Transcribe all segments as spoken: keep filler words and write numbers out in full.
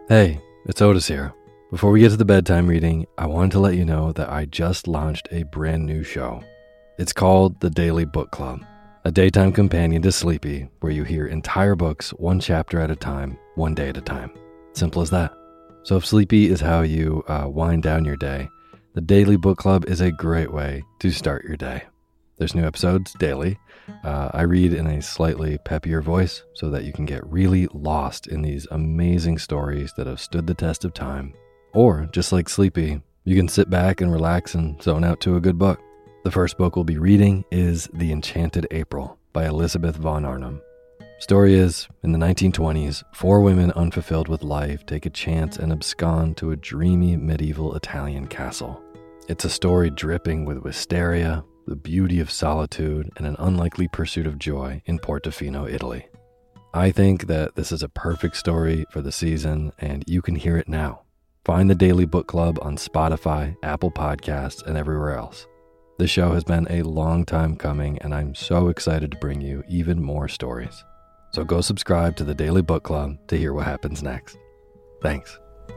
Hey, it's Otis here. Before we get to the bedtime reading, I wanted to let you know that I just launched a brand new show. It's called The Daily Book Club, a daytime companion to Sleepy, where you hear entire books one chapter at a time, one day at a time. Simple as that. So if Sleepy is how you uh, wind down your day, The Daily Book Club is a great way to start your day. There's new episodes daily. Uh, I read in a slightly peppier voice so that you can get really lost in these amazing stories that have stood the test of time. Or, just like Sleepy, you can sit back and relax and zone out to a good book. The first book we'll be reading is The Enchanted April by Elizabeth von Arnim. Story is, in the nineteen twenties, four women unfulfilled with life take a chance and abscond to a dreamy medieval Italian castle. It's a story dripping with wisteria, the beauty of solitude, and an unlikely pursuit of joy in Portofino, Italy. I think that this is a perfect story for the season, and you can hear it now. Find the Daily Book Club on Spotify, Apple Podcasts, and everywhere else. This show has been a long time coming, and I'm so excited to bring you even more stories. So go subscribe to the Daily Book Club to hear what happens next. Thanks.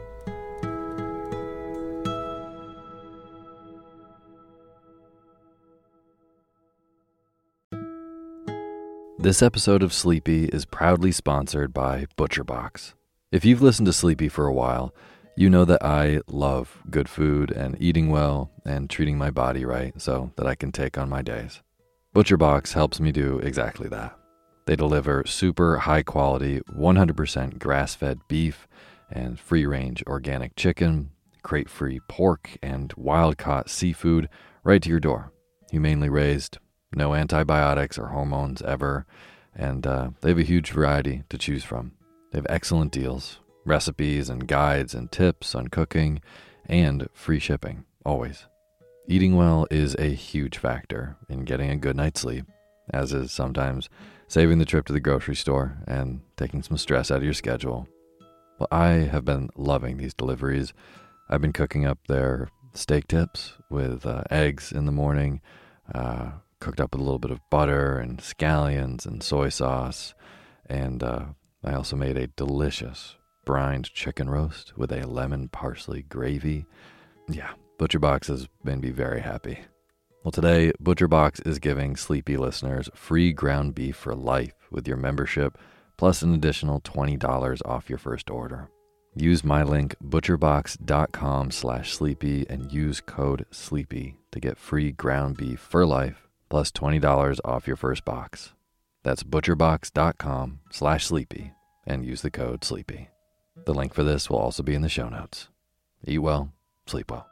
This episode of Sleepy is proudly sponsored by ButcherBox. If you've listened to Sleepy for a while, you know that I love good food and eating well and treating my body right so that I can take on my days. ButcherBox helps me do exactly that. They deliver super high quality, one hundred percent grass-fed beef and free-range organic chicken, crate-free pork, and wild-caught seafood right to your door. Humanely raised, no antibiotics or hormones ever, and uh, they have a huge variety to choose from. They have excellent deals, recipes and guides and tips on cooking, and free shipping, always. Eating well is a huge factor in getting a good night's sleep, as is sometimes saving the trip to the grocery store and taking some stress out of your schedule. Well, I have been loving these deliveries. I've been cooking up their steak tips with uh, eggs in the morning, uh, cooked up with a little bit of butter and scallions and soy sauce. And uh, I also made a delicious brined chicken roast with a lemon parsley gravy. Yeah, ButcherBox has made me very happy. Well, today, ButcherBox is giving Sleepy listeners free ground beef for life with your membership, plus an additional twenty dollars off your first order. Use my link, butcherbox.com slash sleepy, and use code SLEEPY to get free ground beef for life, plus twenty dollars off your first box. That's butcherbox.com slash sleepy and use the code SLEEPY. The link for this will also be in the show notes. Eat well, sleep well.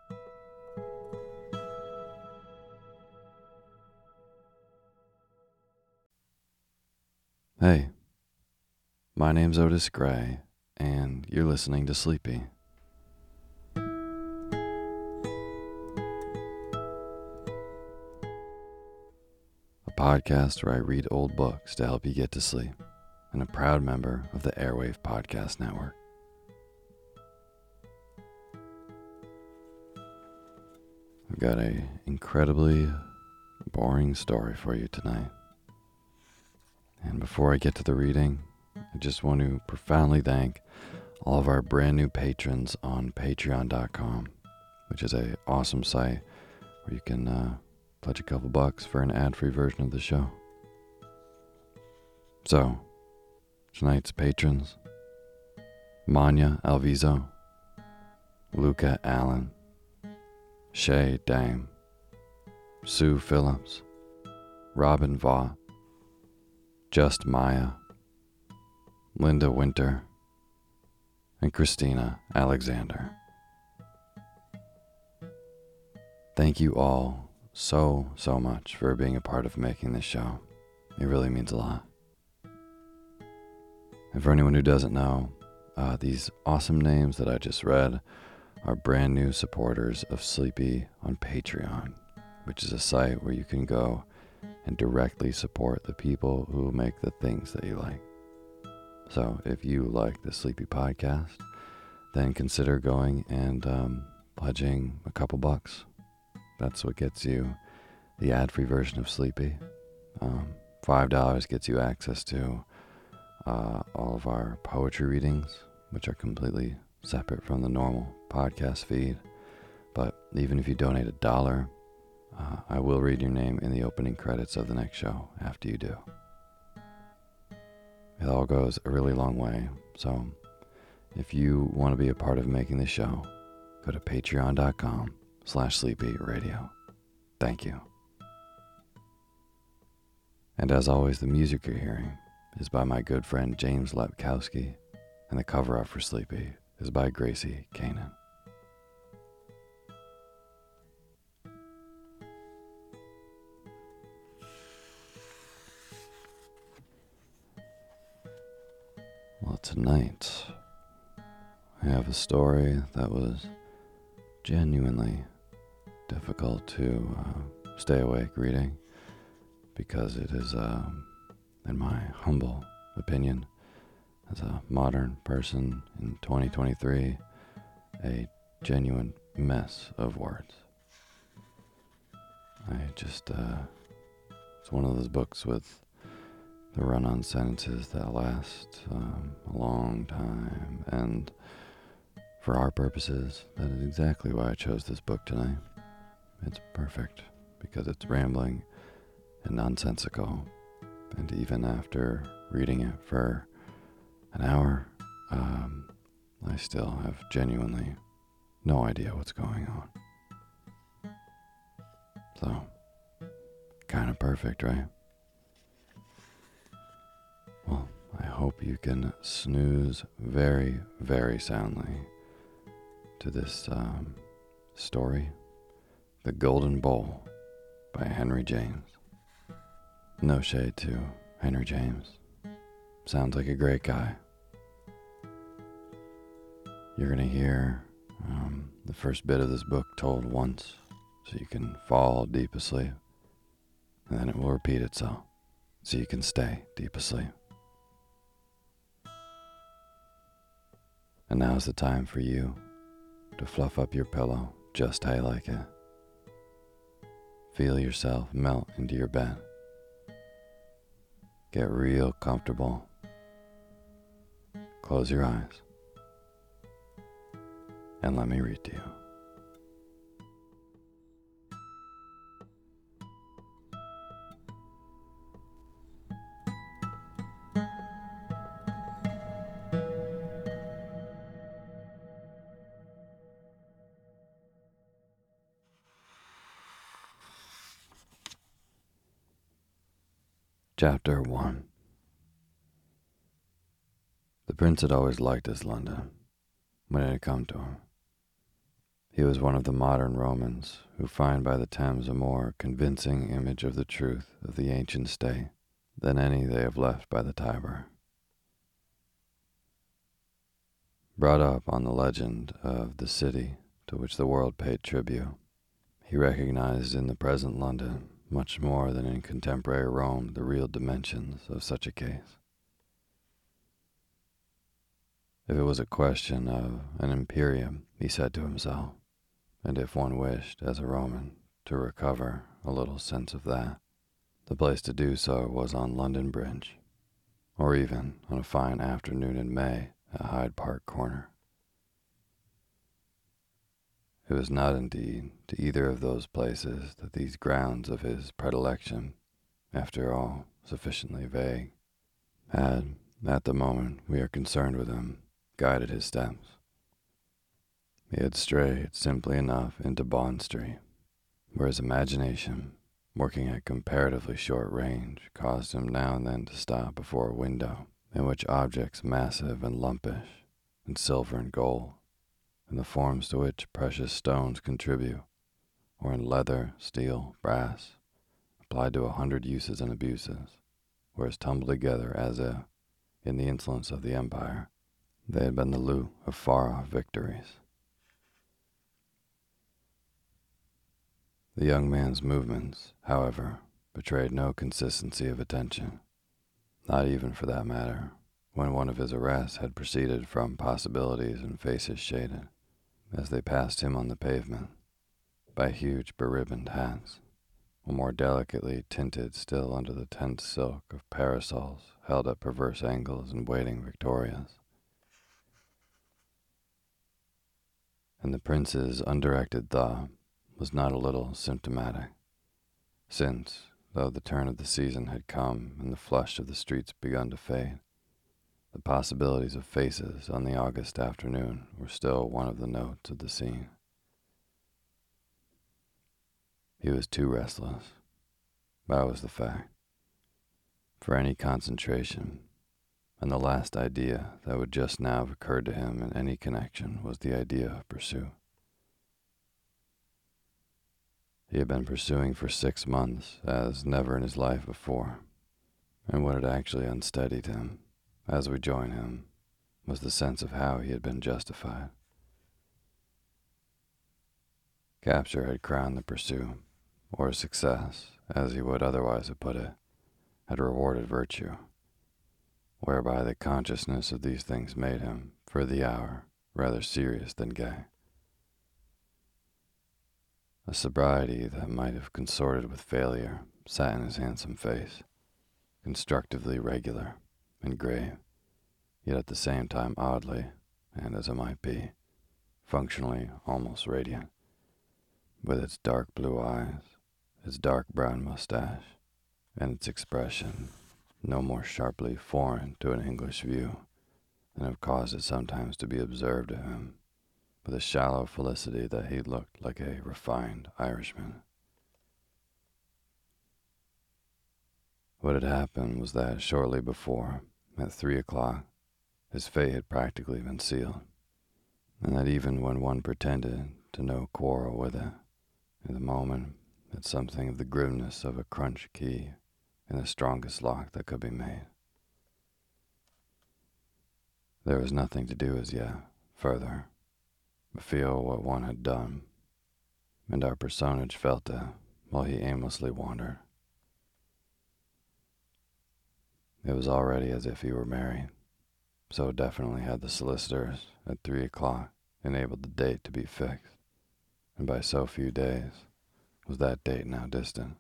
Hey, my name's Otis Gray, and you're listening to Sleepy. Podcast where I read old books to help you get to sleep, and a proud member of the Airwave Podcast Network. I've got an incredibly boring story for you tonight. And before I get to the reading, I just want to profoundly thank all of our brand new patrons on patreon dot com, which is an awesome site where you can uh, pledge a couple bucks for an ad-free version of the show. So, tonight's patrons: Manya Alviso, Luca Allen, Shay Dame, Sue Phillips, Robin Vaught, Just Maya, Linda Winter, and Christina Alexander. Thank you all so, so much for being a part of making this show. It really means a lot. And for anyone who doesn't know, uh, these awesome names that I just read are brand new supporters of Sleepy on Patreon, which is a site where you can go and directly support the people who make the things that you like. So if you like the Sleepy podcast, then consider going and um, pledging a couple bucks. That's what gets you the ad-free version of Sleepy. Um, five dollars gets you access to uh, all of our poetry readings, which are completely separate from the normal podcast feed. But even if you donate a dollar, uh, I will read your name in the opening credits of the next show after you do. It all goes a really long way, so if you want to be a part of making the show, go to patreon.com slash sleepy radio. Thank you. And as always, the music you're hearing is by my good friend James Lepkowski, and the cover art for Sleepy is by Gracie Kanan. Well, tonight I have a story that was genuinely difficult to uh, stay awake reading, because it is, uh, in my humble opinion, as a modern person in twenty twenty-three, a genuine mess of words. I just, uh, it's one of those books with the run-on sentences that last um, a long time, and for our purposes, that is exactly why I chose this book tonight. It's perfect, because it's rambling and nonsensical, and even after reading it for an hour, um, I still have genuinely no idea what's going on. So, kind of perfect, right? Well, I hope you can snooze very, very soundly to this um, story, The Golden Bowl by Henry James. No shade to Henry James. Sounds like a great guy. You're going to hear um, the first bit of this book told once, so you can fall deep asleep, and then it will repeat itself, so you can stay deep asleep. And now's the time for you to fluff up your pillow just how you like it. Feel yourself melt into your bed. Get real comfortable. Close your eyes. And let me read to you. Chapter one. The prince had always liked his London when it had come to him. He was one of the modern Romans who find by the Thames a more convincing image of the truth of the ancient state than any they have left by the Tiber. Brought up on the legend of the city to which the world paid tribute, he recognized in the present London much more than in contemporary Rome the real dimensions of such a case. If it was a question of an imperium, he said to himself, and if one wished, as a Roman, to recover a little sense of that, the place to do so was on London Bridge, or even on a fine afternoon in May at Hyde Park Corner. It was not indeed to either of those places that these grounds of his predilection, after all sufficiently vague, had, at the moment we are concerned with him, guided his steps. He had strayed simply enough into Bond Street, where his imagination, working at comparatively short range, caused him now and then to stop before a window in which objects massive and lumpish, in silver and gold, in the forms to which precious stones contribute, or in leather, steel, brass, applied to a hundred uses and abuses, were as tumbled together as if, in the insolence of the empire, they had been the loot of far-off victories. The young man's movements, however, betrayed no consistency of attention, not even for that matter, when one of his arrests had proceeded from possibilities and faces shaded, as they passed him on the pavement, by huge beribboned hats, or more delicately tinted still under the tense silk of parasols held at perverse angles and waiting victorias. and the prince's undirected thought was not a little symptomatic, since, though the turn of the season had come and the flush of the streets begun to fade, the possibilities of faces on the August afternoon were still one of the notes of the scene. He was too restless. That was the fact. For any concentration, and the last idea that would just now have occurred to him in any connection was the idea of pursuit. He had been pursuing for six months as never in his life before, and what had actually unsteadied him, as we join him, was the sense of how he had been justified. Capture had crowned the pursuit, or success, as he would otherwise have put it, had rewarded virtue, whereby the consciousness of these things made him, for the hour, rather serious than gay. A sobriety that might have consorted with failure sat in his handsome face, constructively regular and grave, yet at the same time oddly, and as it might be, functionally almost radiant, with its dark blue eyes, its dark brown mustache, and its expression no more sharply foreign to an English view than have caused it sometimes to be observed of him, with a shallow felicity that he looked like a refined Irishman. What had happened was that shortly before, at three o'clock, his fate had practically been sealed, and that even when one pretended to no quarrel with it, in the moment had something of the grimness of a crunch key in the strongest lock that could be made. There was nothing to do as yet, further, but feel what one had done, and our personage felt it while he aimlessly wandered. It was already as if he were married, so definitely had the solicitors at three o'clock enabled the date to be fixed, and by so few days was that date now distant.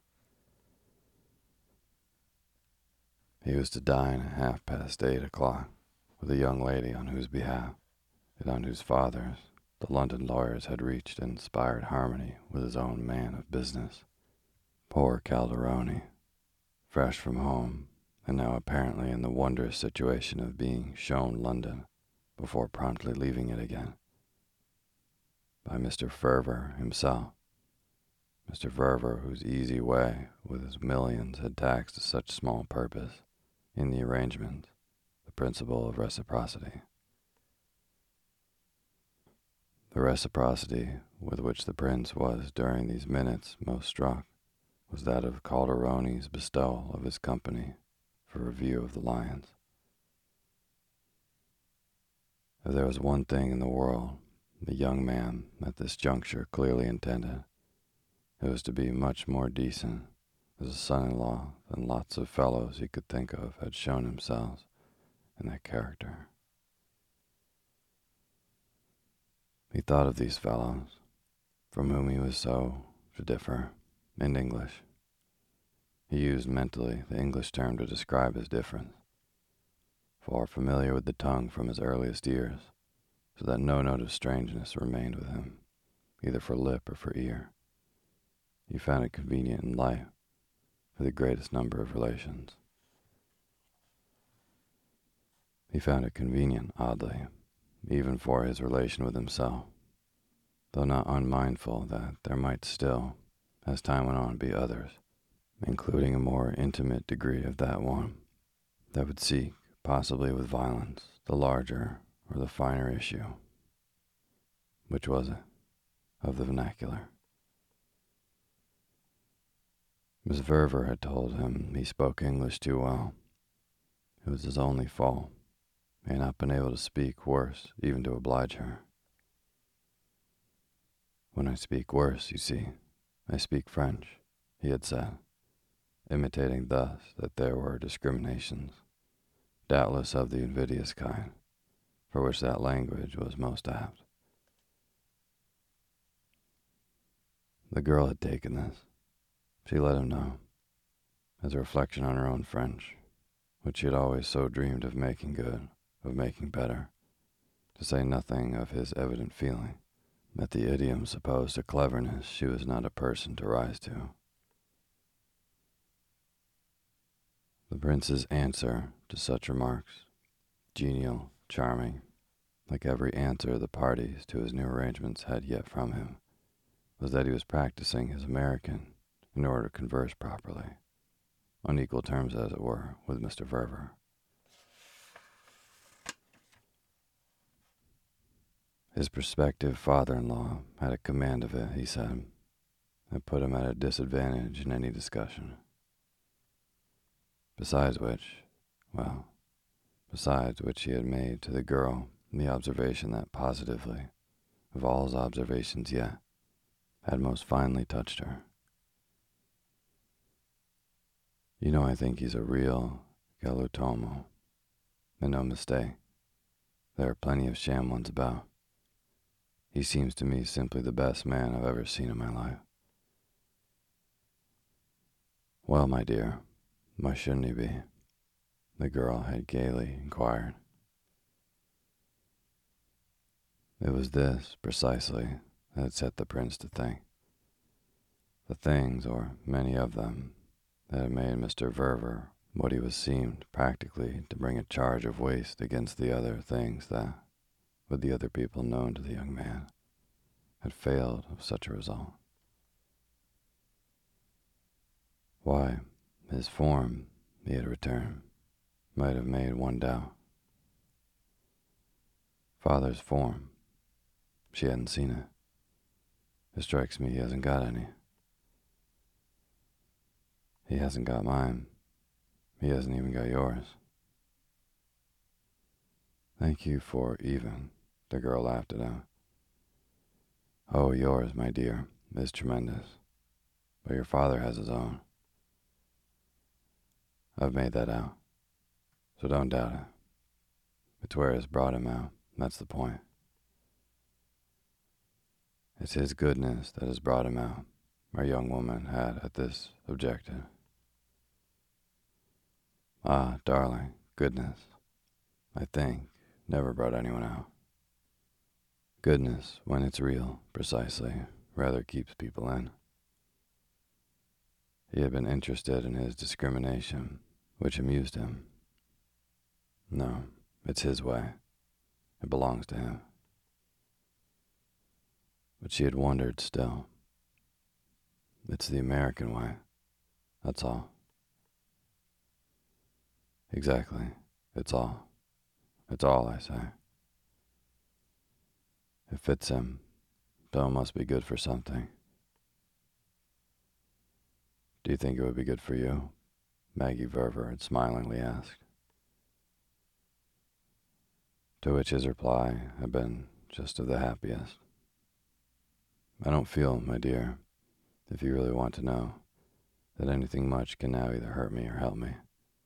He was to dine at half past eight o'clock with a young lady on whose behalf, and on whose father's, the London lawyers had reached an inspired harmony with his own man of business. Poor Calderoni, fresh from home, and now apparently in the wondrous situation of being shown London before promptly leaving it again, by Mister Fervor himself. Mister Fervor, whose easy way with his millions had taxed to such small purpose in the arrangement the principle of reciprocity. The reciprocity with which the prince was during these minutes most struck was that of Calderoni's bestowal of his company for a view of the lions. If there was one thing in the world the young man at this juncture clearly intended, it was to be much more decent as a son-in-law than lots of fellows he could think of had shown themselves in that character. He thought of these fellows, from whom he was so to differ, in English. He used mentally the English term to describe his difference, far familiar with the tongue from his earliest years, so that no note of strangeness remained with him, either for lip or for ear. He found it convenient in life for the greatest number of relations. He found it convenient, oddly, even for his relation with himself, though not unmindful that there might still, as time went on, be others, including a more intimate degree of that one, that would seek, possibly with violence, the larger or the finer issue. Which was it? Of the vernacular. Miss Verver had told him he spoke English too well. It was his only fault. He had not been able to speak worse, even to oblige her. When I speak worse, you see, I speak French, he had said, imitating thus that there were discriminations, doubtless of the invidious kind, for which that language was most apt. The girl had taken this. She let him know, as a reflection on her own French, which she had always so dreamed of making good, of making better, to say nothing of his evident feeling, that the idiom supposed a cleverness she was not a person to rise to. The prince's answer to such remarks, genial, charming, like every answer the parties to his new arrangements had yet from him, was that he was practicing his American in order to converse properly, on equal terms as it were, with Mister Verver. His prospective father-in-law had a command of it, he said, that put him at a disadvantage in any discussion. Besides which, well, besides which he had made to the girl the observation that positively, of all his observations yet, had most finely touched her. You know, I think he's a real galantuomo, and no mistake. There are plenty of sham ones about. He seems to me simply the best man I've ever seen in my life. Well, my dear, why shouldn't he be? The girl had gaily inquired. It was this, precisely, that had set the prince to think. The things, or many of them, that had made Mister Verver what he was seemed practically to bring a charge of waste against the other things that, with the other people known to the young man, had failed of such a result. Why, his form, he had returned, might have made one doubt. Father's form. She hadn't seen it. It strikes me he hasn't got any. He hasn't got mine. He hasn't even got yours. Thank you for even, the girl laughed it out. Oh, yours, my dear, is tremendous. But your father has his own. I've made that out. So don't doubt it. It's where it's brought him out. That's the point. It's his goodness that has brought him out, our young woman had at this objected. Ah, darling, goodness, I think, never brought anyone out. Goodness, when it's real, precisely, rather keeps people in. He had been interested in his discrimination, which amused him. No, it's his way. It belongs to him. But she had wondered still. It's the American way, that's all. Exactly, it's all. It's all, I say. It fits him, though it must be good for something. Do you think it would be good for you? Maggie Verver had smilingly asked. To which his reply had been just of the happiest. I don't feel, my dear, if you really want to know, that anything much can now either hurt me or help me.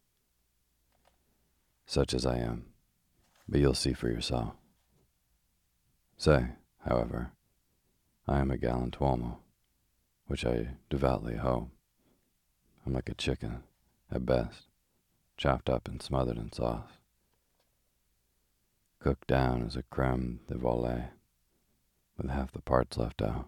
Such as I am, but you'll see for yourself. Say, however, I am a galantuomo, which I devoutly hope. I'm like a chicken, at best, chopped up and smothered in sauce. Cooked down as a creme de volaille, with half the parts left out.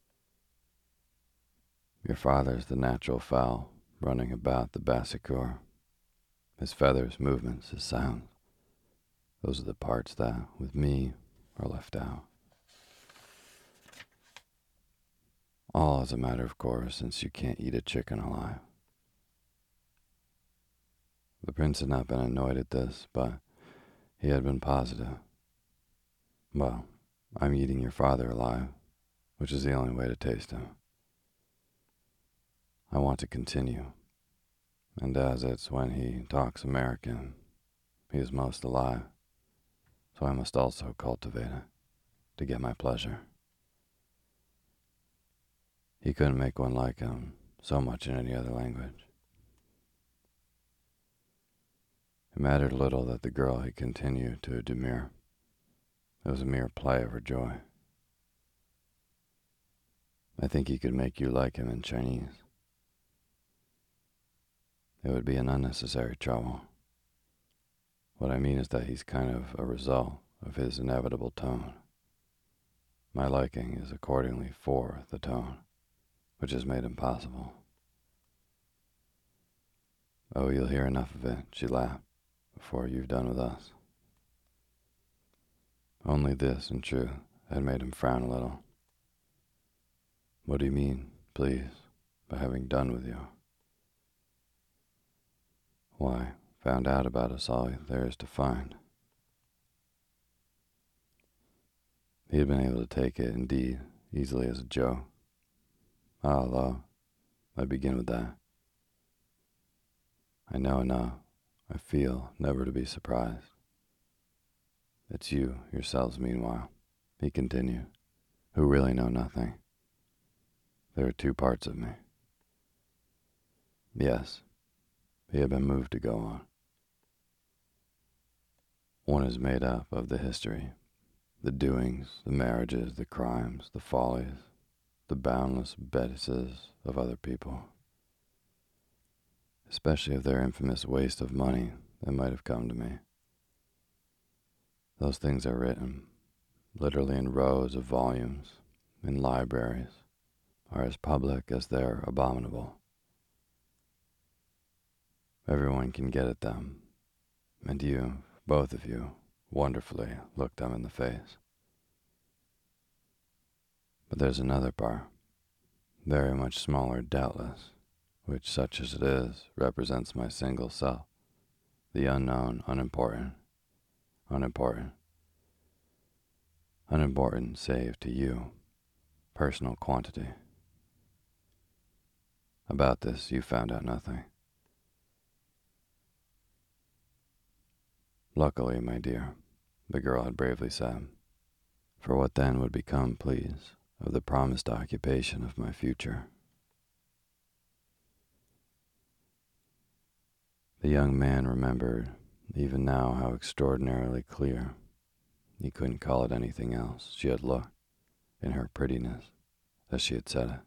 Your father's the natural fowl running about the basicure. His feathers, movements, his sounds. Those are the parts that, with me, are left out. All as a matter of course, since you can't eat a chicken alive. The prince had not been annoyed at this, but he had been positive. Well, I'm eating your father alive, which is the only way to taste him. I want to continue, and as it's when he talks American, he is most alive, so I must also cultivate it to get my pleasure. He couldn't make one like him so much in any other language. It mattered little that the girl had continued to demur. It was a mere play of her joy. I think he could make you like him in Chinese. It would be an unnecessary trouble. What I mean is that he's kind of a result of his inevitable tone. My liking is accordingly for the tone, which has made him possible. Oh, you'll hear enough of it, she laughed, before you've done with us. Only this, in truth, had made him frown a little. What do you mean, please, by having done with you? Why, found out about us all there is to find. He had been able to take it, indeed, easily as a joke. Ah, lo, I begin with that. I know enough, I feel, never to be surprised. It's you, yourselves, meanwhile, he continued, who really know nothing. There are two parts of me. Yes, he had been moved to go on. One is made up of the history, the doings, the marriages, the crimes, the follies, the boundless bettises of other people, especially of their infamous waste of money that might have come to me. Those things are written, literally in rows of volumes, in libraries, are as public as they're abominable. Everyone can get at them, and you, both of you, wonderfully look them in the face. But there's another part, very much smaller doubtless, which, such as it is, represents my single self, the unknown, unimportant, unimportant, unimportant save to you, personal quantity. About this you found out nothing. Luckily, my dear, the girl had bravely said, for what then would become, please, of the promised occupation of my future? The young man remembered even now how extraordinarily clear, he couldn't call it anything else, she had looked, in her prettiness, as she had said it.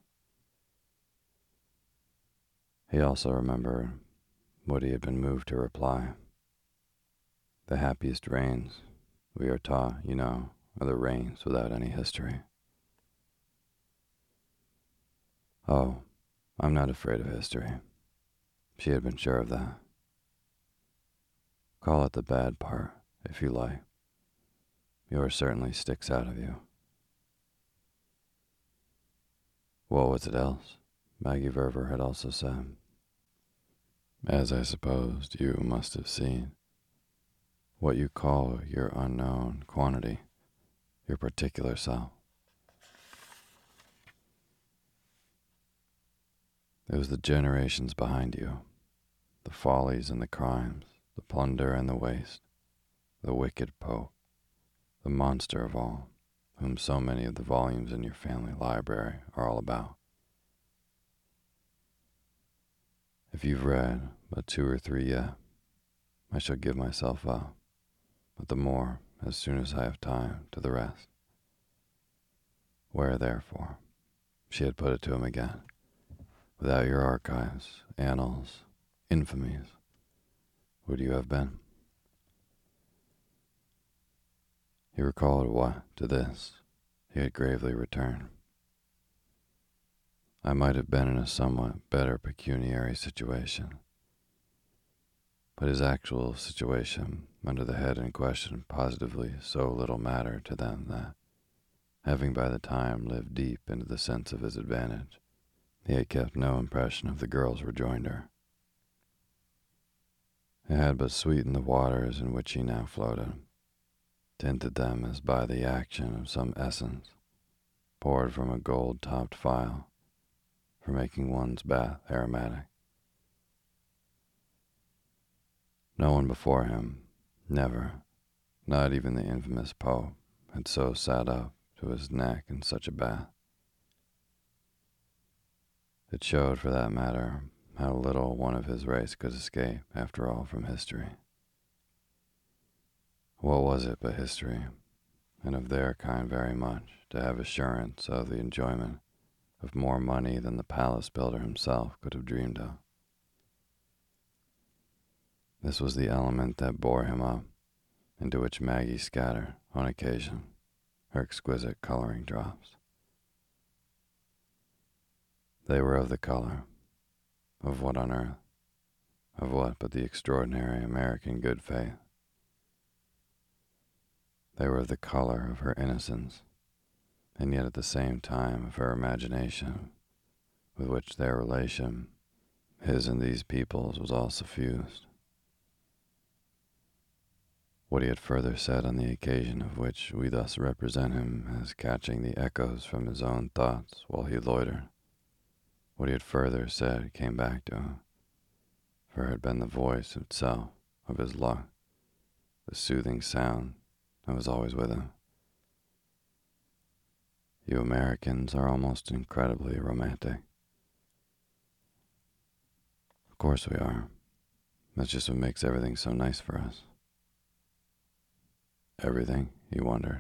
He also remembered what he had been moved to reply. The happiest reigns, we are taught, you know, are the reigns without any history. Oh, I'm not afraid of history. She had been sure of that. Call it the bad part, if you like. Yours certainly sticks out of you. What was it else? Maggie Verver had also said. As I supposed you must have seen. What you call your unknown quantity, your particular self. It was the generations behind you, the follies and the crimes, the plunder and the waste, the wicked Pope, the monster of all, whom so many of the volumes in your family library are all about. If you've read but two or three yet, I shall give myself up, but the more as soon as I have time to the rest. Where, therefore, she had put it to him again, without your archives, annals, infamies, would you have been? He recalled what, to this, he had gravely returned. I might have been in a somewhat better pecuniary situation, but his actual situation under the head in question positively so little mattered to them that, having by the time lived deep into the sense of his advantage, he had kept no impression of the girl's rejoinder. It had but sweetened the waters in which he now floated, tinted them as by the action of some essence, poured from a gold-topped phial, for making one's bath aromatic. No one before him, never, not even the infamous Pope, had so sat up to his neck in such a bath. It showed, for that matter, how little one of his race could escape, after all, from history. What was it but history, and of their kind very much, to have assurance of the enjoyment of more money than the palace builder himself could have dreamed of? This was the element that bore him up, into which Maggie scattered, on occasion, her exquisite coloring drops. They were of the color of what on earth? Of what but the extraordinary American good faith? They were of the color of her innocence, and yet at the same time of her imagination, with which their relation, his and these people's, was all suffused. What he had further said on the occasion of which we thus represent him as catching the echoes from his own thoughts while he loitered, what he had further said came back to him, for it had been the voice itself of his luck, the soothing sound that was always with him. You Americans are almost incredibly romantic. Of course we are. That's just what makes everything so nice for us. Everything, he wondered.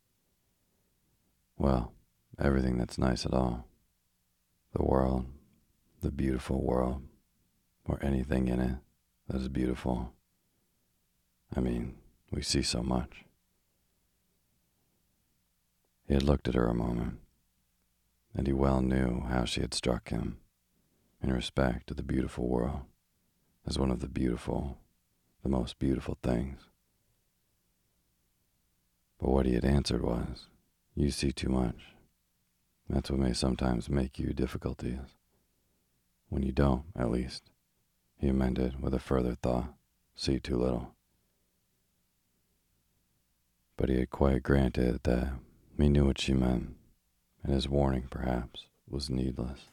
Well, everything that's nice at all. The world, the beautiful world, or anything in it that is beautiful. I mean, we see so much. He had looked at her a moment, and he well knew how she had struck him in respect to the beautiful world as one of the beautiful, the most beautiful things. But what he had answered was, you see too much. That's what may sometimes make you difficulties. When you don't, at least, he amended with a further thought, see too little. But he had quite granted that he knew what she meant, and his warning, perhaps, was needless.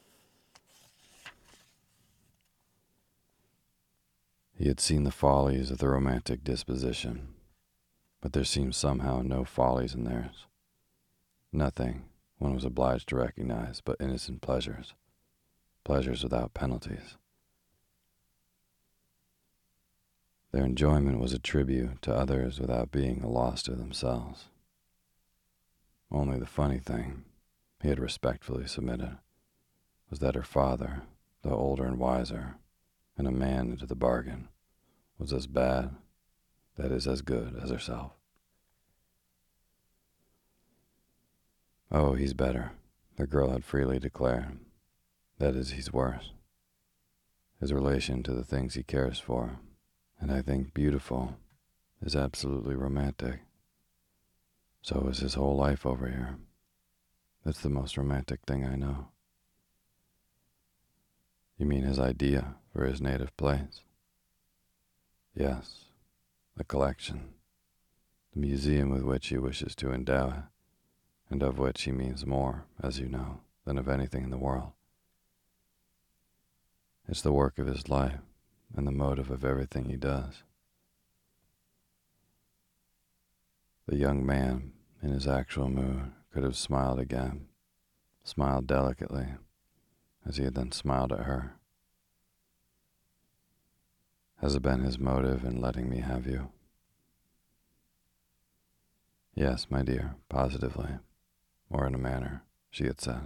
He had seen the follies of the romantic disposition, but there seemed somehow no follies in theirs. Nothing, one was obliged to recognize, but innocent pleasures, pleasures without penalties. Their enjoyment was a tribute to others without being a loss to themselves. Only the funny thing, he had respectfully submitted, was that her father, though older and wiser, and a man into the bargain, was as bad, that is as good, as herself. Oh, he's better, the girl had freely declared. That is, he's worse. His relation to the things he cares for, and I think beautiful, is absolutely romantic. So is his whole life over here. That's the most romantic thing I know. You mean his idea for his native place? Yes, the collection, the museum with which he wishes to endow it, and of which he means more, as you know, than of anything in the world. It's the work of his life and the motive of everything he does. The young man, in his actual mood, could have smiled again, smiled delicately, as he had then smiled at her. Has it been his motive in letting me have you? Yes, my dear, positively, or in a manner, she had said.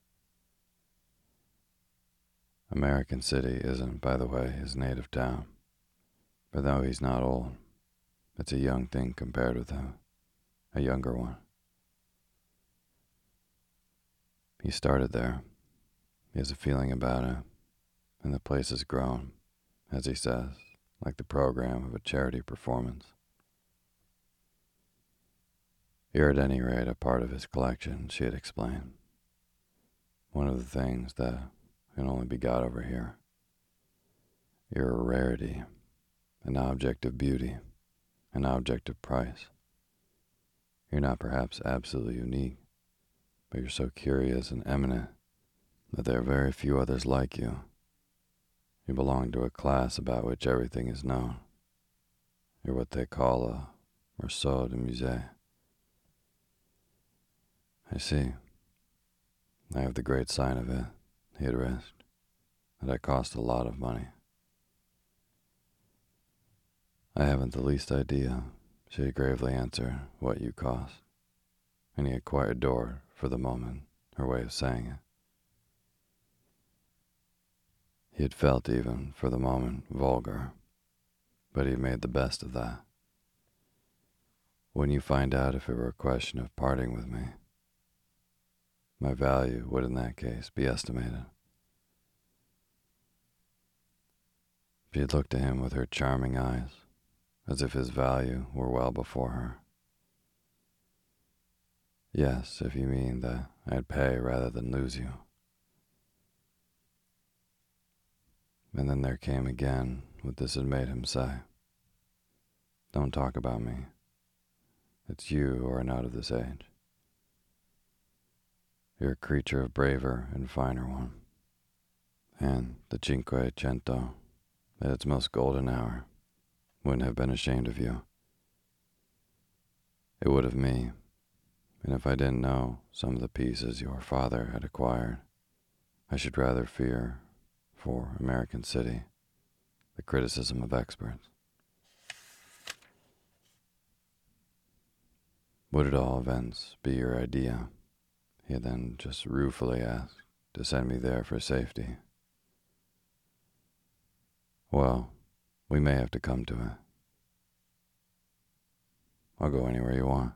American City isn't, by the way, his native town, but though he's not old, it's a young thing compared with him, a younger one. He started there. He has a feeling about it, and the place has grown, as he says, like the program of a charity performance. You're at any rate a part of his collection, she had explained. One of the things that can only be got over here. You're a rarity, an object of beauty, an object of price. You're not perhaps absolutely unique, but you're so curious and eminent that there are very few others like you. You belong to a class about which everything is known. You're what they call a morceau de musée. I see. I have the great sign of it, he had risked, that I cost a lot of money. I haven't the least idea, she had gravely answered, what you cost, and he had quite adored, for the moment, her way of saying it. He had felt even, for the moment, vulgar, but he had made the best of that. When you find out if it were a question of parting with me, my value would in that case be estimated. She had looked at him with her charming eyes, as if his value were well before her. Yes, if you mean that I'd pay rather than lose you. And then there came again what this had made him say. Don't talk about me. It's you who are not of this age. You're a creature of braver and finer one. And the Cinque Cento, at its most golden hour, wouldn't have been ashamed of you. It would of me, and if I didn't know some of the pieces your father had acquired, I should rather fear, for American City, the criticism of experts. Would at all events be your idea, he had then just ruefully asked, to send me there for safety? Well, we may have to come to it. I'll go anywhere you want.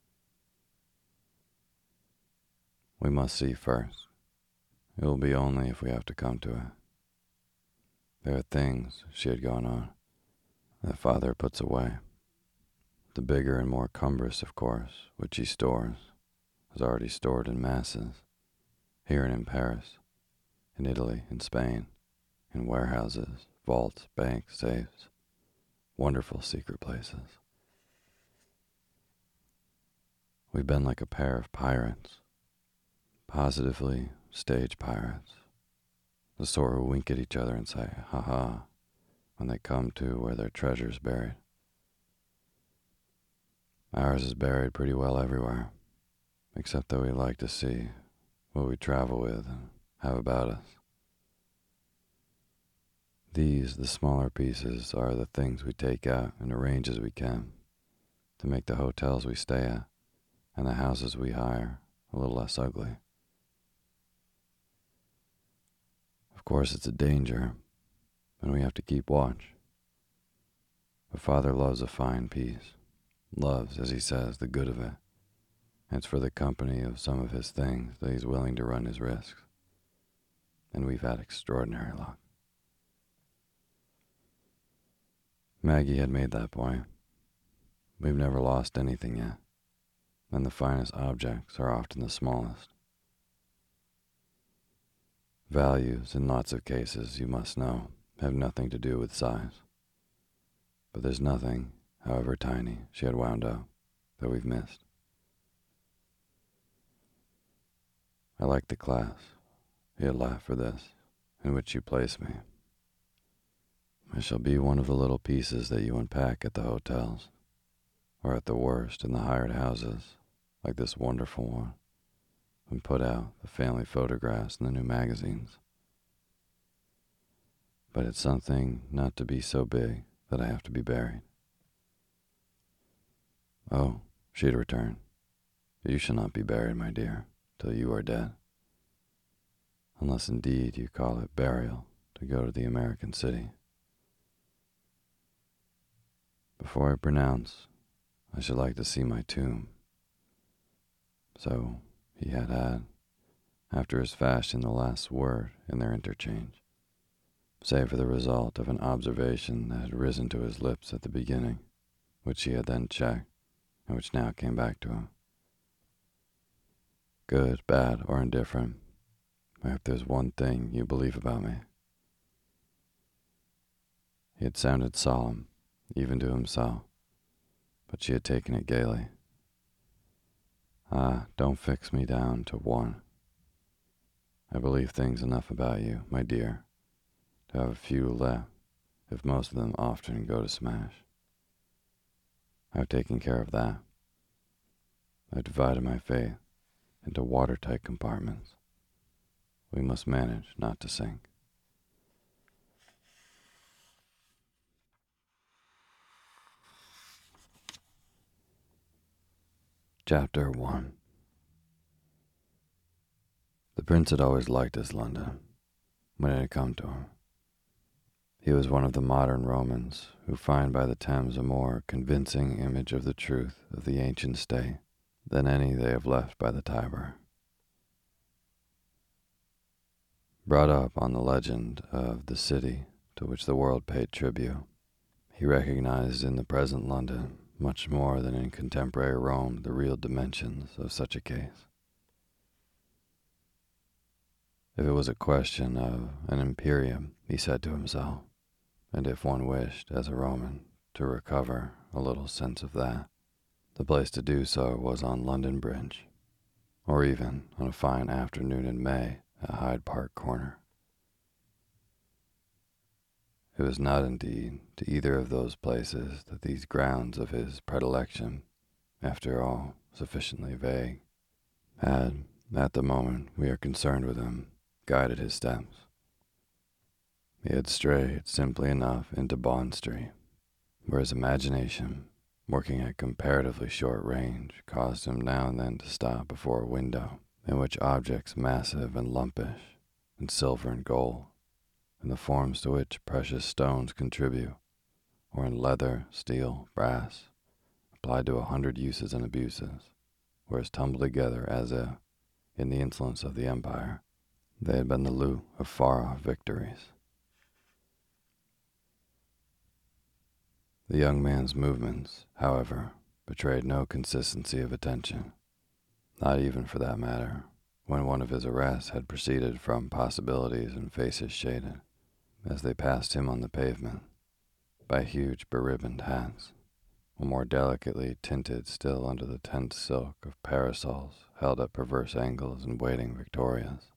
We must see first. It will be only if we have to come to it. There are things, she had gone on, that father puts away. The bigger and more cumbrous, of course, which he stores, is already stored in masses, here and in Paris, in Italy, in Spain, in warehouses, vaults, banks, safes, wonderful secret places. We've been like a pair of pirates, positively stage pirates, the sort who wink at each other and say, ha ha, when they come to where their treasure's buried. Ours is buried pretty well everywhere, except that we like to see what we travel with and have about us. These, the smaller pieces, are the things we take out and arrange as we can to make the hotels we stay at and the houses we hire a little less ugly. Of course, it's a danger, and we have to keep watch. But father loves a fine piece, loves, as he says, the good of it. And it's for the company of some of his things that he's willing to run his risks. And we've had extraordinary luck. Maggie had made that point. We've never lost anything yet, and the finest objects are often the smallest. Values, in lots of cases, you must know, have nothing to do with size. But there's nothing, however tiny, she had wound up, that we've missed. I like the class, he had laughed for this, in which you place me. I shall be one of the little pieces that you unpack at the hotels, or at the worst in the hired houses, like this wonderful one, and put out the family photographs in the new magazines. But it's something not to be so big that I have to be buried. Oh, she'd returned, you shall not be buried, my dear, till you are dead. Unless indeed you call it burial to go to the American City. Before I pronounce, I should like to see my tomb. So he had had, after his fashion, the last word in their interchange, save for the result of an observation that had risen to his lips at the beginning, which he had then checked, and which now came back to him. Good, bad, or indifferent, if there's one thing you believe about me. He had sounded solemn, even to himself, but she had taken it gaily. Ah, don't fix me down to one. I believe things enough about you, my dear, to have a few left, if most of them often go to smash. I've taken care of that. I've divided my faith into watertight compartments. We must manage not to sink. Chapter one. The prince had always liked his London, when it had come to him. He was one of the modern Romans who find by the Thames a more convincing image of the truth of the ancient state than any they have left by the Tiber. Brought up on the legend of the city to which the world paid tribute, he recognized in the present London much more than in contemporary Rome the real dimensions of such a case. If it was a question of an imperium, he said to himself, and if one wished, as a Roman, to recover a little sense of that, the place to do so was on London Bridge, or even on a fine afternoon in May at Hyde Park Corner. It was not indeed to either of those places that these grounds of his predilection, after all sufficiently vague, had, at the moment we are concerned with him, guided his steps. He had strayed simply enough into Bond Street, where his imagination, working at comparatively short range, caused him now and then to stop before a window in which objects massive and lumpish, in silver and gold, in the forms to which precious stones contribute, or in leather, steel, brass, applied to a hundred uses and abuses, were as tumbled together as if, in the insolence of the empire, they had been the loot of far-off victories. The young man's movements, however, betrayed no consistency of attention, not even for that matter, when one of his arrests had proceeded from possibilities and faces shaded, as they passed him on the pavement, by huge beribboned hats, or more delicately tinted still under the tense silk of parasols held at perverse angles and waiting victorias.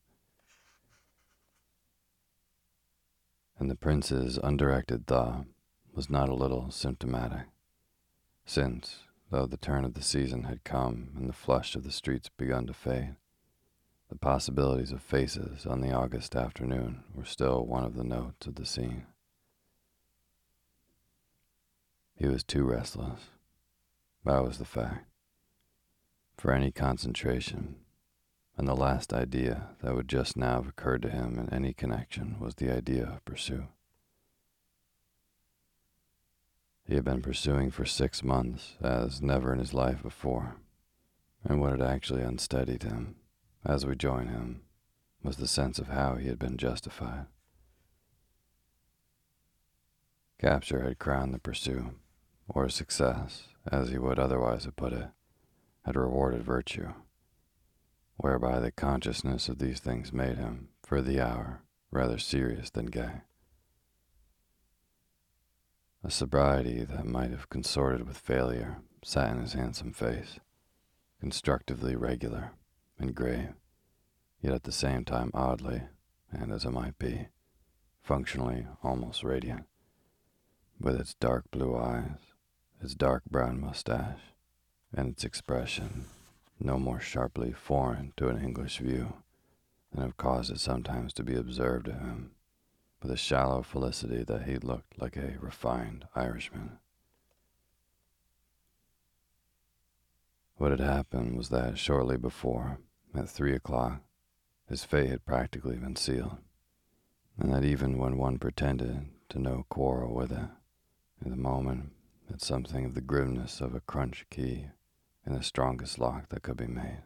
And the prince's undirected thought was not a little symptomatic, since, though the turn of the season had come and the flush of the streets begun to fade, the possibilities of faces on the August afternoon were still one of the notes of the scene. He was too restless, that was the fact, for any concentration, and the last idea that would just now have occurred to him in any connection was the idea of pursuit. He had been pursuing for six months as never in his life before, and what had actually unsteadied him, as we join him, was the sense of how he had been justified. Capture had crowned the pursuit, or success, as he would otherwise have put it, had rewarded virtue, whereby the consciousness of these things made him, for the hour, rather serious than gay. A sobriety that might have consorted with failure sat in his handsome face, constructively regular and grave, yet at the same time oddly, and as it might be, functionally almost radiant, with its dark blue eyes, its dark brown mustache, and its expression no more sharply foreign to an English view than have caused it sometimes to be observed of him, with a shallow felicity that he looked like a refined Irishman. What had happened was that shortly before, at three o'clock, his fate had practically been sealed, and that even when one pretended to no quarrel with it, in the moment had something of the grimness of a crunch key in the strongest lock that could be made.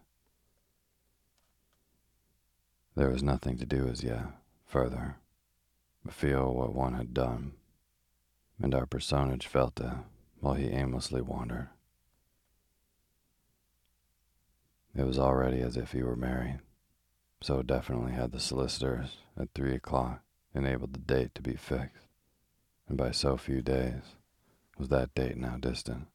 There was nothing to do as yet, further, but feel what one had done, and our personage felt it while he aimlessly wandered. It was already as if he were married, so definitely had the solicitors, at three o'clock, enabled the date to be fixed, and by so few days was that date now distant.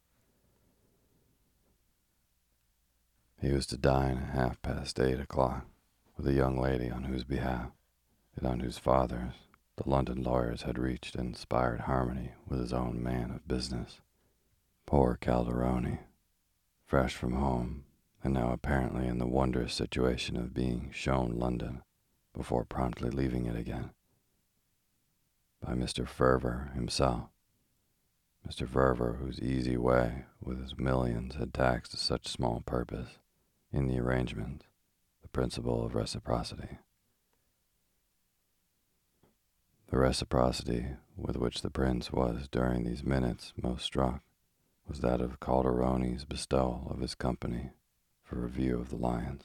He was to dine at half past eight o'clock with a young lady on whose behalf, and on whose father's, the London lawyers had reached an inspired harmony with his own man of business. Poor Calderoni, fresh from home, and now apparently in the wondrous situation of being shown London before promptly leaving it again, by Mister Fervor himself, Mister Fervor, whose easy way with his millions had taxed to such small purpose in the arrangement the principle of reciprocity. The reciprocity with which the prince was during these minutes most struck was that of Calderone's bestowal of his company for a view of the lions.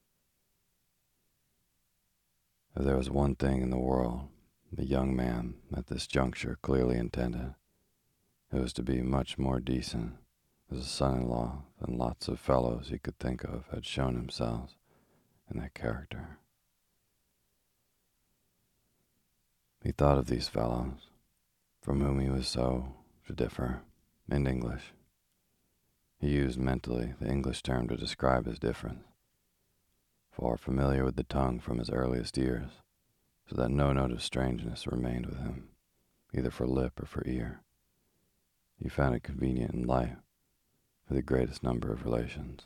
If there was one thing in the world the young man at this juncture clearly intended, it was to be much more decent as a son-in-law than lots of fellows he could think of had shown themselves in that character. He thought of these fellows, from whom he was so to differ, in English. He used mentally the English term to describe his difference, far familiar with the tongue from his earliest years, so that no note of strangeness remained with him, either for lip or for ear. He found it convenient in life for the greatest number of relations.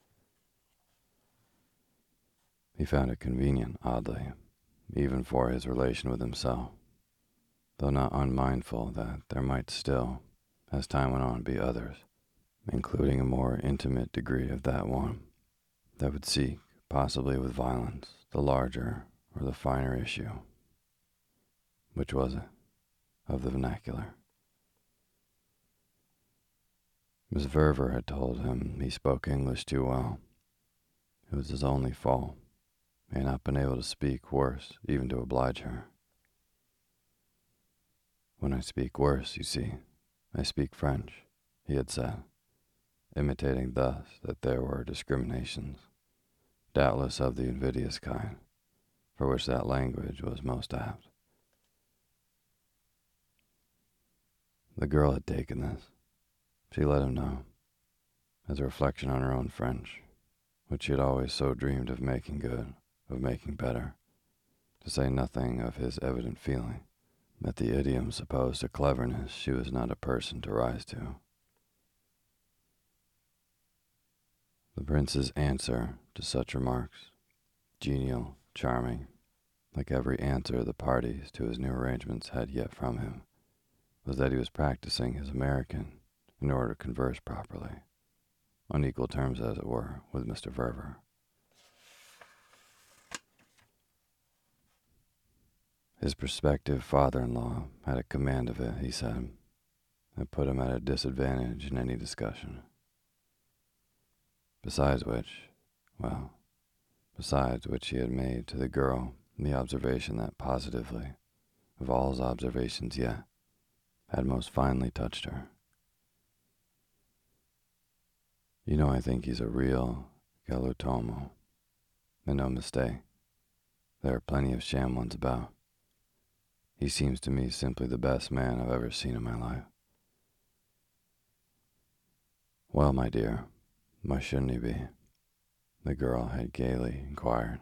He found it convenient, oddly, even for his relation with himself, though not unmindful that there might still, as time went on, be others, including a more intimate degree of that one, that would seek, possibly with violence, the larger or the finer issue. Which was it? Of the vernacular. Miss Verver had told him he spoke English too well. It was his only fault. He had not been able to speak worse, even to oblige her. When I speak worse, you see, I speak French, he had said, imitating thus that there were discriminations, doubtless of the invidious kind, for which that language was most apt. The girl had taken this. She let him know, as a reflection on her own French, which she had always so dreamed of making good, of making better, to say nothing of his evident feeling that the idiom supposed a cleverness she was not a person to rise to. The prince's answer to such remarks, genial, charming, like every answer the parties to his new arrangements had yet from him, was that he was practicing his American in order to converse properly, on equal terms as it were, with Mister Verver. His prospective father-in-law had a command of it, he said, that put him at a disadvantage in any discussion. Besides which, well, besides which he had made to the girl the observation that positively, of all his observations yet, had most finely touched her. You know, I think he's a real galantuomo, and no mistake. There are plenty of sham ones about. He seems to me simply the best man I've ever seen in my life. Well, my dear, why shouldn't he be? The girl had gaily inquired.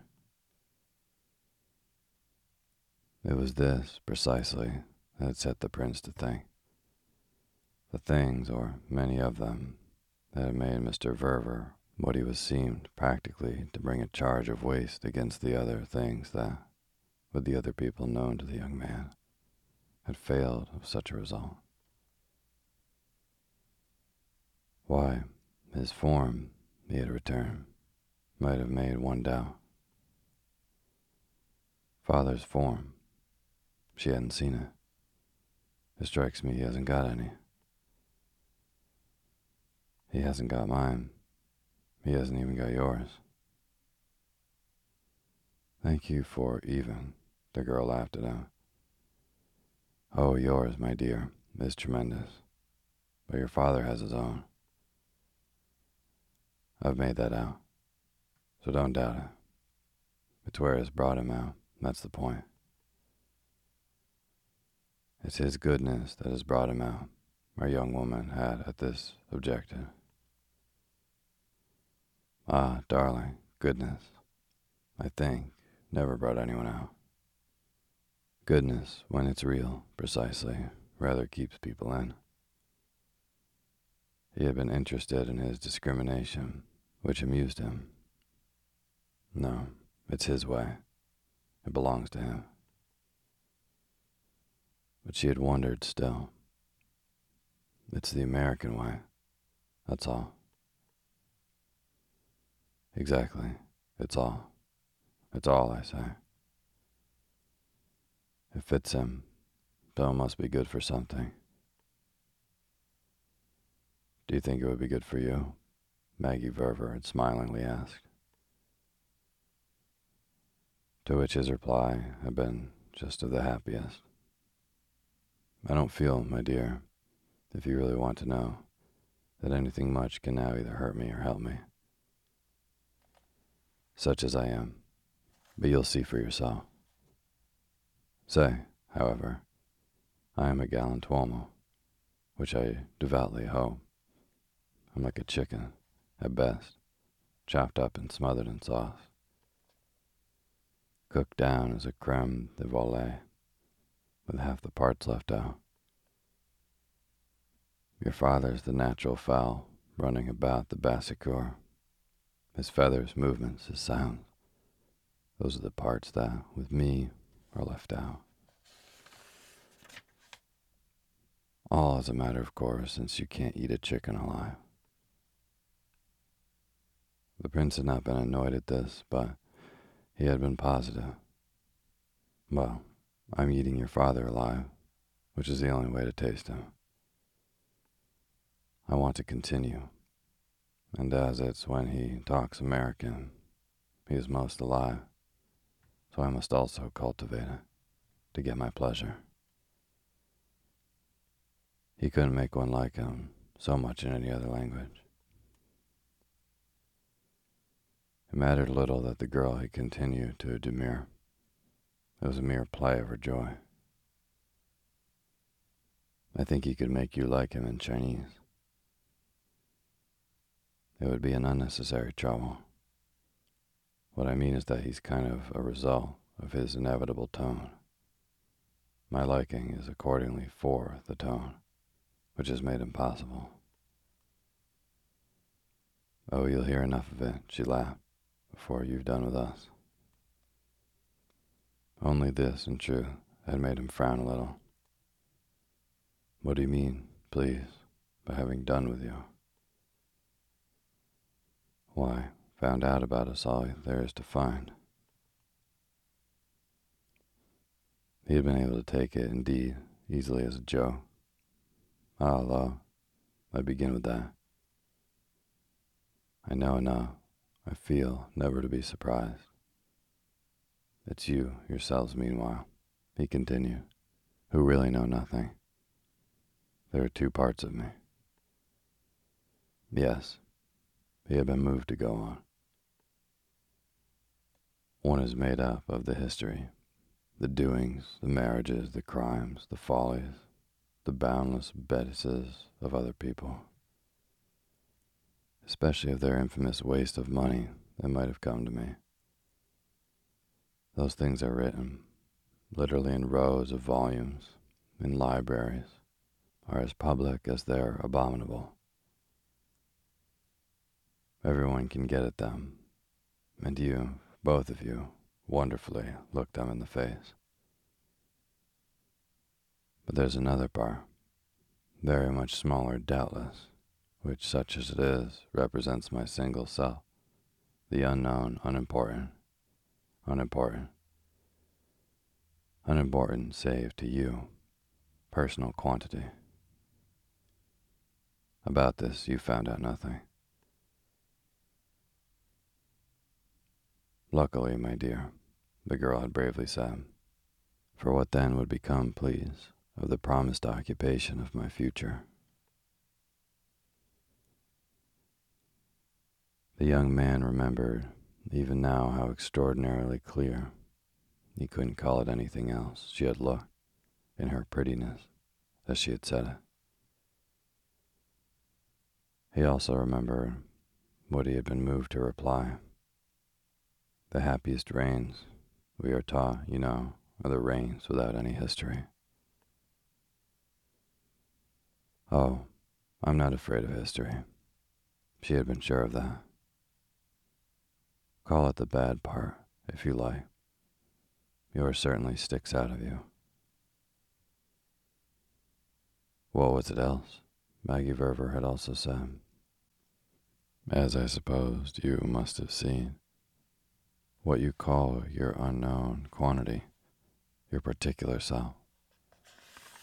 It was this, precisely, that had set the prince to think. The things, or many of them, that had made Mister Verver what he was seemed practically to bring a charge of waste against the other things that, with the other people known to the young man, had failed of such a result. Why, his form, he had returned, might have made one doubt. Father's form, she hadn't seen it. It strikes me he hasn't got any. He hasn't got mine. He hasn't even got yours. Thank you for even, the girl laughed it out. Oh, yours, my dear, is tremendous. But your father has his own. I've made that out. So don't doubt it. It's where it's brought him out. That's the point. It's his goodness that has brought him out, our young woman had at this objected. Ah, darling, goodness, I think, never brought anyone out. Goodness, when it's real, precisely, rather keeps people in. He had been interested in his discrimination, which amused him. No, it's his way. It belongs to him. But she had wondered still. It's the American way, that's all. Exactly, it's all. It's all, I say. It fits him, dough must be good for something. Do you think it would be good for you? Maggie Verver had smilingly asked. To which his reply had been just of the happiest. I don't feel, my dear, if you really want to know, that anything much can now either hurt me or help me. Such as I am, but you'll see for yourself. Say, however, I am a gallant uomo, which I devoutly hope. I'm like a chicken, at best, chopped up and smothered in sauce. Cooked down as a creme de volaille, with half the parts left out. Your father's the natural fowl running about the basicure. His feathers, movements, his sounds. Those are the parts that, with me, are left out. All as a matter of course, since you can't eat a chicken alive. The prince had not been annoyed at this, but he had been positive. Well, I'm eating your father alive, which is the only way to taste him. I want to continue, and as it's when he talks American, he is most alive, so I must also cultivate it to get my pleasure. He couldn't make one like him so much in any other language. It mattered little that the girl had continued to demur. It was a mere play of her joy. I think he could make you like him in Chinese. It would be an unnecessary trouble. What I mean is that he's kind of a result of his inevitable tone. My liking is accordingly for the tone, which has made him possible. Oh, you'll hear enough of it, she laughed, before you've done with us. Only this, in truth, had made him frown a little. What do you mean, please, by having done with you? Why, found out about us all there is to find. He had been able to take it, indeed, easily as a joke. Ah, lo, I begin with that. I know enough, I feel, never to be surprised. It's you, yourselves, meanwhile, he continued, who really know nothing. There are two parts of me. Yes, he had been moved to go on. One is made up of the history, the doings, the marriages, the crimes, the follies, the boundless bettises of other people, especially of their infamous waste of money that might have come to me. Those things are written, literally in rows of volumes, in libraries, are as public as they're abominable. Everyone can get at them, and you, both of you, wonderfully look them in the face. But there's another part, very much smaller doubtless, which, such as it is, represents my single self, the unknown, unimportant, unimportant, unimportant save to you, personal quantity. About this you found out nothing. Luckily, my dear, the girl had bravely said, for what then would become, please, of the promised occupation of my future? The young man remembered even now how extraordinarily clear, he couldn't call it anything else, she had looked, in her prettiness, as she had said it. He also remembered what he had been moved to reply. The happiest reigns, we are taught, you know, are the reigns without any history. Oh, I'm not afraid of history. She had been sure of that. Call it the bad part, if you like. Yours certainly sticks out of you. What was it else? Maggie Verver had also said. As I supposed you must have seen. What you call your unknown quantity, your particular self.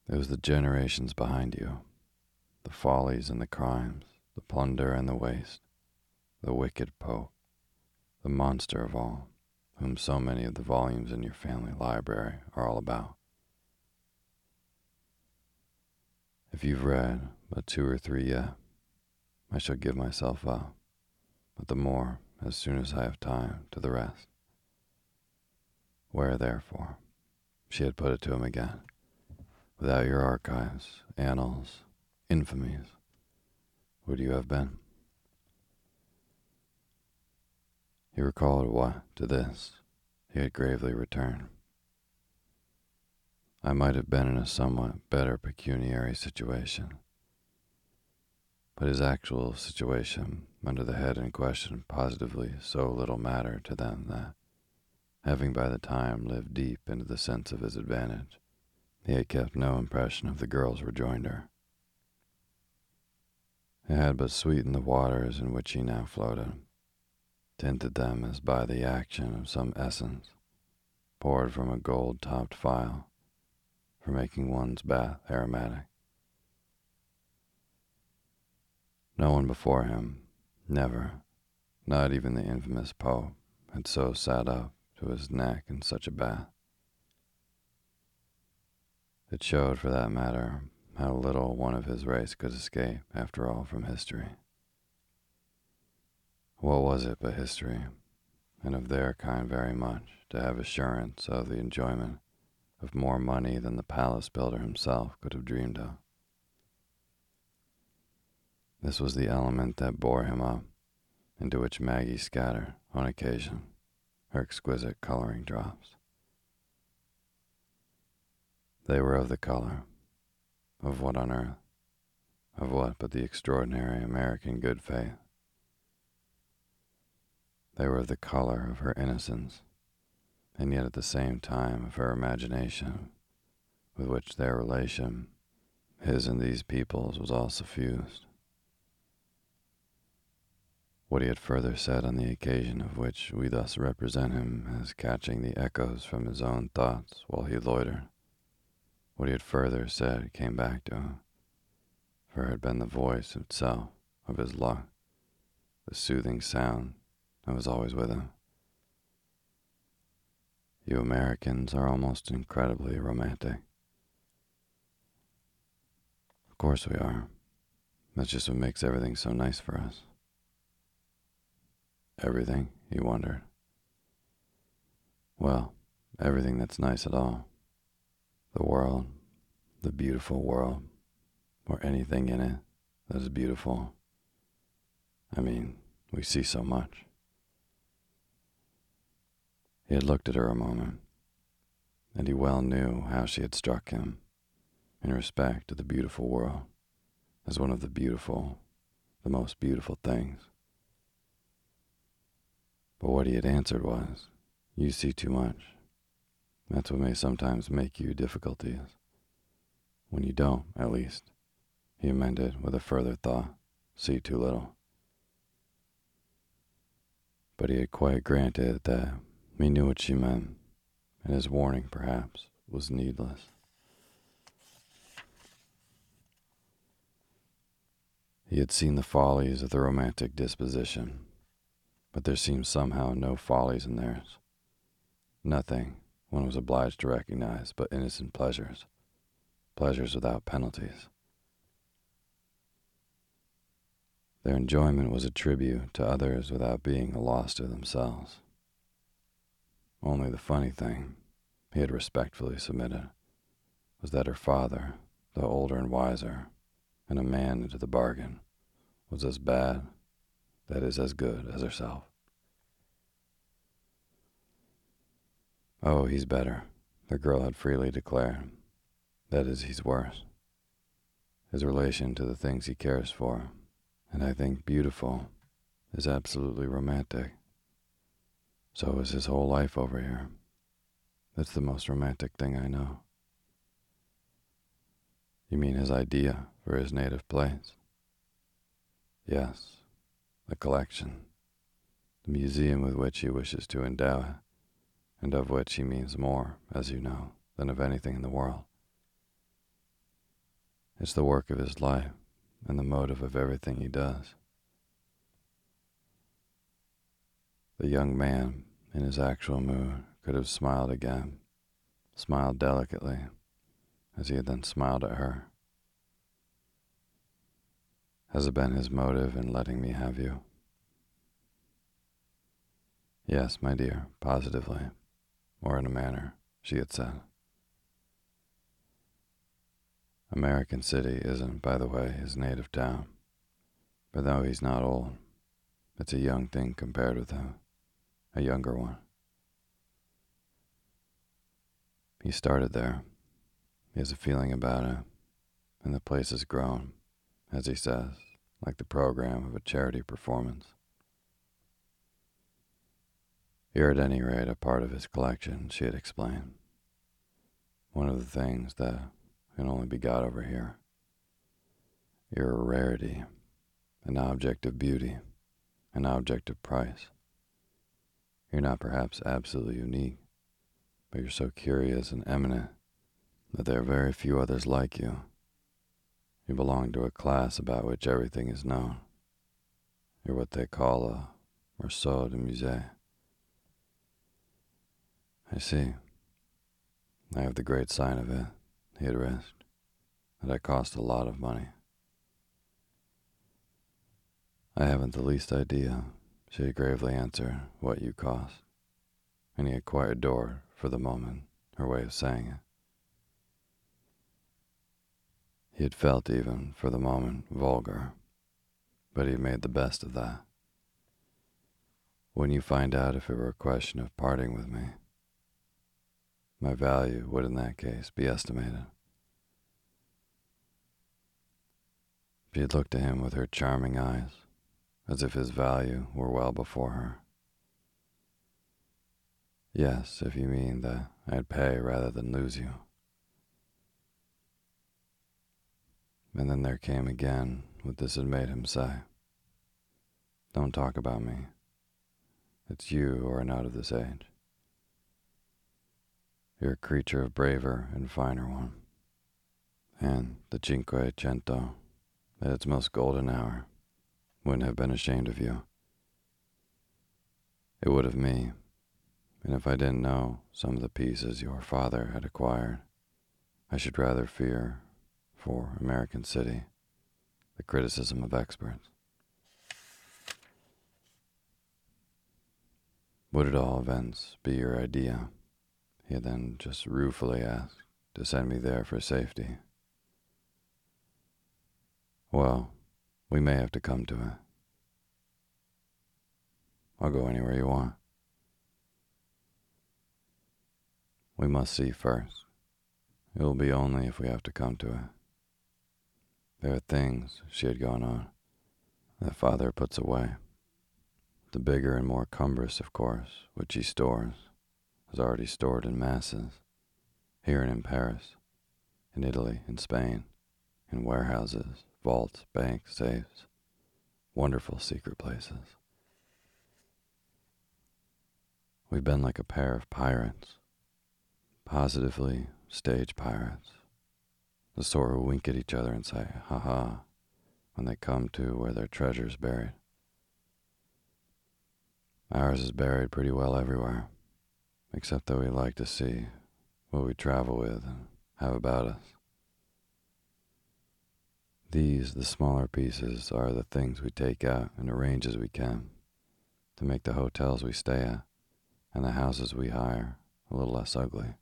It was the generations behind you, the follies and the crimes, the plunder and the waste, the wicked Pope, the monster of all, whom so many of the volumes in your family library are all about. If you've read but two or three yet, I shall give myself up, but the more as soon as I have time to the rest. Where, therefore, she had put it to him again, without your archives, annals, infamies, would you have been? He recalled what, to this, he had gravely returned. I might have been in a somewhat better pecuniary situation, but his actual situation under the head in question positively so little mattered to them that, having by the time lived deep into the sense of his advantage, he had kept no impression of the girl's rejoinder. It had but sweetened the waters in which he now floated, tinted them as by the action of some essence poured from a gold-topped phial for making one's bath aromatic. No one before him, never, not even the infamous Pope, had so sat up to his neck in such a bath. It showed, for that matter, how little one of his race could escape, after all, from history. What was it but history, and of their kind very much, to have assurance of the enjoyment of more money than the palace builder himself could have dreamed of? This was the element that bore him up, into which Maggie scattered, on occasion, her exquisite coloring drops. They were of the color of what on earth? Of what but the extraordinary American good faith? They were of the color of her innocence, and yet at the same time of her imagination, with which their relation, his and these people's, was all suffused. What he had further said on the occasion of which we thus represent him as catching the echoes from his own thoughts while he loitered, what he had further said came back to him, for it had been the voice itself of his luck, the soothing sound that was always with him. You Americans are almost incredibly romantic. Of course we are. That's just what makes everything so nice for us. Everything, he wondered. Well, everything that's nice at all. The world, the beautiful world, or anything in it that is beautiful. I mean, we see so much. He had looked at her a moment, and he well knew how she had struck him in respect to the beautiful world as one of the beautiful, the most beautiful things. But what he had answered was, you see too much. That's what may sometimes make you difficulties. When you don't, at least, he amended with a further thought, see too little. But he had quite granted that he knew what she meant, and his warning, perhaps, was needless. He had seen the follies of the romantic disposition, but there seemed somehow no follies in theirs. Nothing, one was obliged to recognize, but innocent pleasures, pleasures without penalties. Their enjoyment was a tribute to others without being a loss to themselves. Only the funny thing, he had respectfully submitted, was that her father, though older and wiser, and a man into the bargain, was as bad, that is as good, as herself. Oh, he's better, the girl had freely declared. That is, he's worse. His relation to the things he cares for, and I think beautiful, is absolutely romantic. So is his whole life over here. That's the most romantic thing I know. You mean his idea for his native place? Yes, the collection, the museum with which he wishes to endow it, and of which he means more, as you know, than of anything in the world. It's the work of his life and the motive of everything he does. The young man, in his actual mood, could have smiled again, smiled delicately, as he had then smiled at her. Has it been his motive in letting me have you? Yes, my dear, positively, or in a manner, she had said. American City isn't, by the way, his native town, but though he's not old, it's a young thing compared with him, a younger one. He started there. He has a feeling about it, and the place has grown, as he says, like the program of a charity performance. You're at any rate a part of his collection, she had explained. One of the things that can only be got over here. You're a rarity, an object of beauty, an object of price. You're not perhaps absolutely unique, but you're so curious and eminent that there are very few others like you. You belong to a class about which everything is known. You're what they call a morceau de musée. I see. I have the great sign of it, he had risked, that I cost a lot of money. I haven't the least idea, she had gravely answered, what you cost, and he had quite adored, for the moment, her way of saying it. He had felt even, for the moment, vulgar, but he had made the best of that. When you find out if it were a question of parting with me, my value would in that case be estimated. She had looked at him with her charming eyes, as if his value were well before her. Yes, if you mean that I'd pay rather than lose you. And then there came again what this had made him say. Don't talk about me. It's you who are not of this age. You're a creature of braver and finer one. And the Cinquecento, at its most golden hour, wouldn't have been ashamed of you. It would of me, and if I didn't know some of the pieces your father had acquired, I should rather fear, for American City, the criticism of experts. Would at all events be your idea, he had then just ruefully asked, to send me there for safety? Well, we may have to come to it. I'll go anywhere you want. We must see first. It will be only if we have to come to it. There are things, she had gone on, that father puts away. The bigger and more cumbrous, of course, which he stores, is already stored in masses, here and in Paris, in Italy, in Spain, in warehouses, vaults, banks, safes, wonderful secret places. We've been like a pair of pirates, positively stage pirates, the sort who wink at each other and say, ha ha, when they come to where their treasure's buried. Ours is buried pretty well everywhere, except that we like to see what we travel with and have about us. These, the smaller pieces, are the things we take out and arrange as we can to make the hotels we stay at and the houses we hire a little less ugly.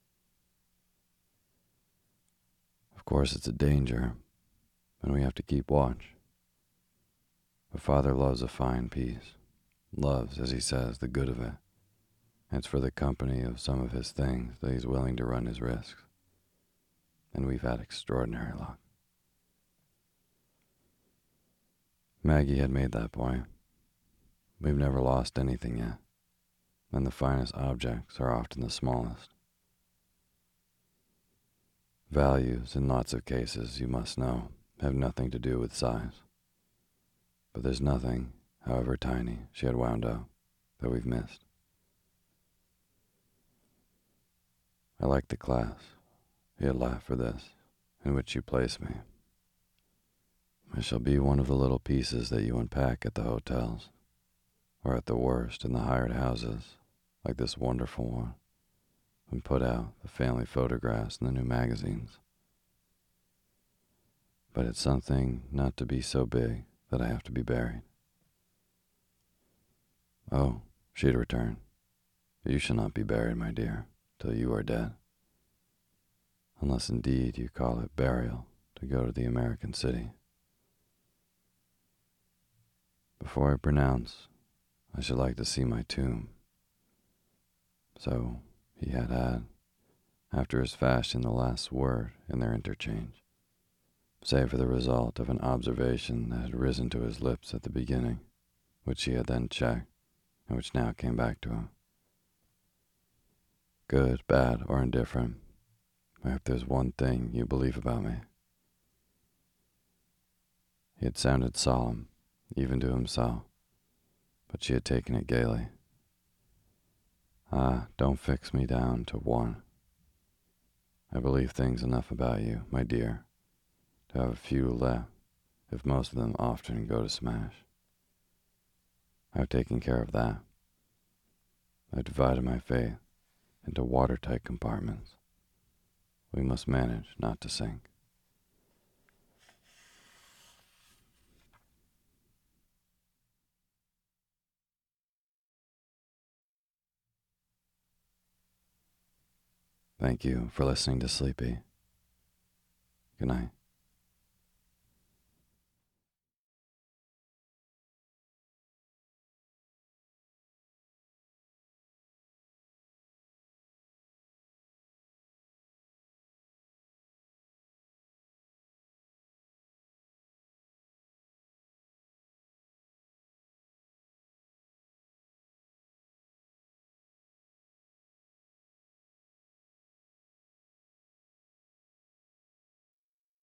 Of course, it's a danger, and we have to keep watch. But father loves a fine piece, loves, as he says, the good of it. And it's for the company of some of his things that he's willing to run his risks. And we've had extraordinary luck. Maggie had made that point. We've never lost anything yet, and the finest objects are often the smallest. Values, in lots of cases, you must know, have nothing to do with size. But there's nothing, however tiny, she had wound up, that we've missed. I like the class. He had laughed for this, in which you place me. I shall be one of the little pieces that you unpack at the hotels, or at the worst in the hired houses, like this wonderful one, and put out the family photographs in the new magazines. But it's something not to be so big that I have to be buried. Oh, she'd return, you shall not be buried, my dear, till you are dead. Unless indeed you call it burial to go to the American city. Before I pronounce, I should like to see my tomb. So he had had, after his fashion, the last word in their interchange, save for the result of an observation that had risen to his lips at the beginning, which he had then checked, and which now came back to him. Good, bad, or indifferent, I hope there's one thing you believe about me. He had sounded solemn, even to himself, but she had taken it gaily. Ah, don't fix me down to one. I believe things enough about you, my dear, to have a few left, if most of them often go to smash. I've taken care of that. I've divided my faith into watertight compartments. We must manage not to sink. Thank you for listening to Sleepy. Good night.